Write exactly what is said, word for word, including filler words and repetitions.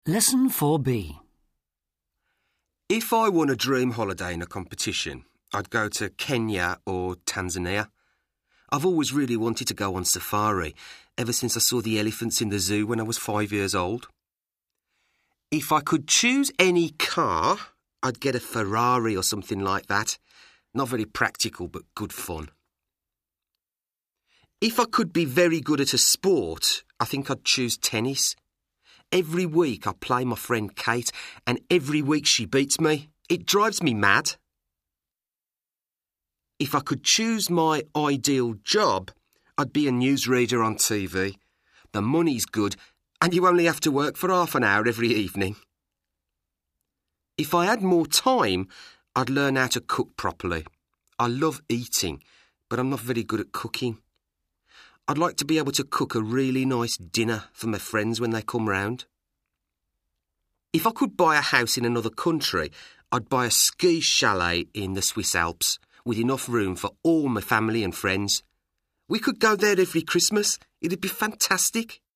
Lesson four B. If I won a dream holiday in a competition, I'd go to Kenya or Tanzania. I've always really wanted to go on safari, ever since I saw the elephants in the zoo when I was five years old. If I could choose any car, I'd get a Ferrari or something like that. Not very practical, but good fun. If I could be very good at a sport, I think I'd choose tennis. Every week I play my friend Kate, and every week she beats me. It drives me mad. If I could choose my ideal job, I'd be a newsreader on T V. The money's good, and you only have to work for half an hour every evening. If I had more time, I'd learn how to cook properly. I love eating, but I'm not very good at cooking. I'd like to be able to cook a really nice dinner for my friends when they come round. If I could buy a house in another country, I'd buy a ski chalet in the Swiss Alps with enough room for all my family and friends. We could go there every Christmas. It'd be fantastic.